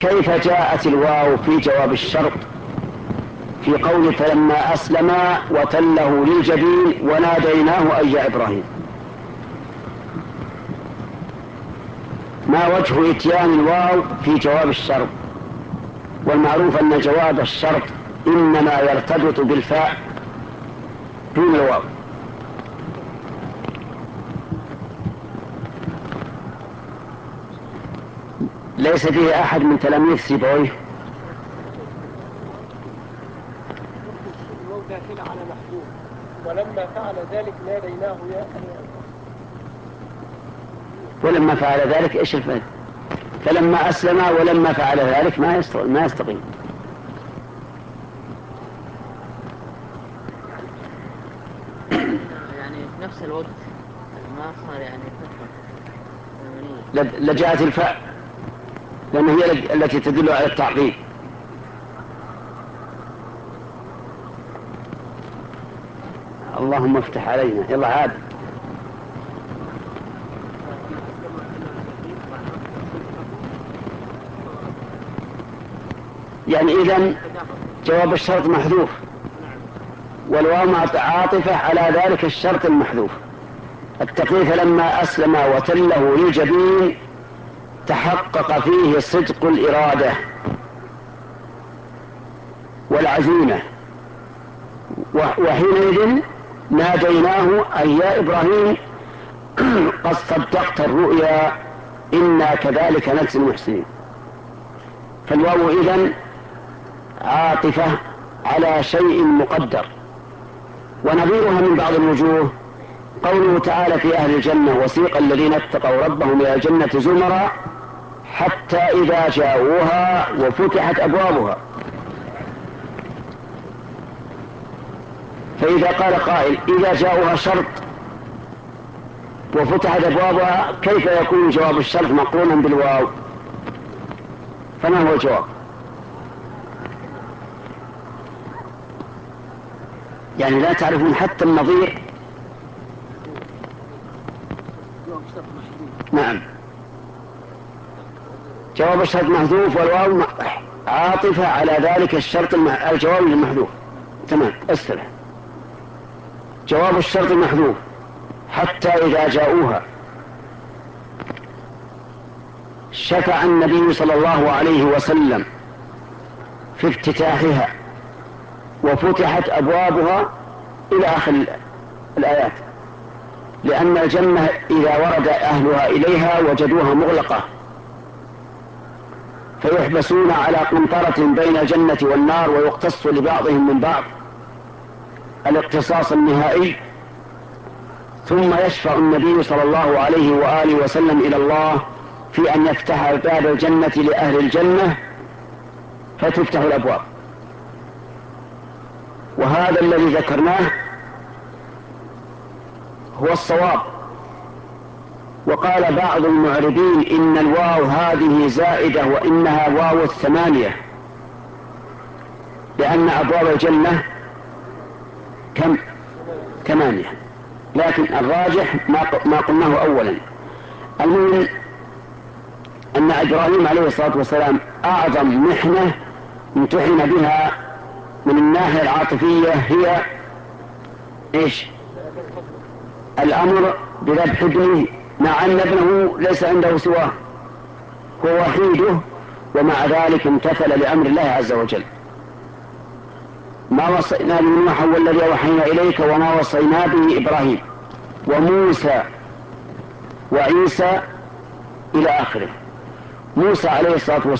كيف جاءت الواو في جواب الشرط في قول فلما أسلم وتله للجبين وناديناه أي يا إبراهيم؟ ما وجه إتيان الواو في جواب الشرط؟ والمعروف أن جواب الشرط إنما يرتبط بالفاء دون الواو. ليس فيه أحد من تلاميذ سيبويه. الواو داخل على محذوف ولما فعل ذلك ناديناه يا ولما فعل ذلك ايش الفعل؟ فلما أسلم ولما فعل ذلك ما يستقيم. يعني في نفس الوقت ما صار يعني لجاءت الفاء لأن هي التي تدل على التعقيد. اللهم افتح علينا. يلا عاد. يعني إذن جواب الشرط محذوف والواو عاطفة على ذلك الشرط المحذوف. التقليد لما أسلم وتله للجبين تحقق فيه صدق الإرادة والعزيمة، وحينئذ ناديناه أي يا إبراهيم قد صدقت الرؤيا إنا كذلك نجزي المحسنين. فالواو إذن عاطفة على شيء مقدر. ونظيرها من بعض الوجوه قوله تعالى في أهل الجنة وسيق الذين اتقوا ربهم إلى الجنة زمرا حتى إذا جاءوها وفتحت أبوابها. فإذا قال قائل إذا جاءوها شرط وفتحت أبوابها كيف يكون جواب الشرط مقرونا بالواو؟ فما هو الجواب؟ يعني لا تعرفون حتى النظير؟ نعم، جواب الشرط محذوف والواو عاطفة على ذلك الشرط الجواب المحذوف. تمام، استرح. جواب الشرط محذوف حتى إذا جاءوها. شفع النبي صلى الله عليه وسلم في افتتاحها وفتحت أبوابها إلى آخر الآيات، لأن الجنة إذا ورد أهلها إليها وجدوها مغلقة فيحبسون على قنطرة بين الجنة والنار ويقتص لبعضهم من بعض الاقتصاص النهائي، ثم يشفع النبي صلى الله عليه وآله وسلم إلى الله في أن يفتح باب الجنة لأهل الجنة فتفتح الأبواب. وهذا الذي ذكرناه هو الصواب. وقال بعض المعربين إن الواو هذه زائدة وإنها واو الثمانية، لأن أبواب الجنة كم؟ 8. لكن الراجح ما قلناه أولا. المهم أن إبراهيم عليه الصلاة والسلام أعظم محنة امتحن بها من الناحية العاطفية هي إيش؟ الأمر بذبح ابنه، مع أن ابنه ليس عنده سواه، هو وحيده، ومع ذلك امتثل لأمر الله عز وجل. ما وصينا به نوحا والذي أوحينا إليك وما وصينا به إبراهيم وموسى وعيسى إلى آخره. موسى عليه الصلاة والسلام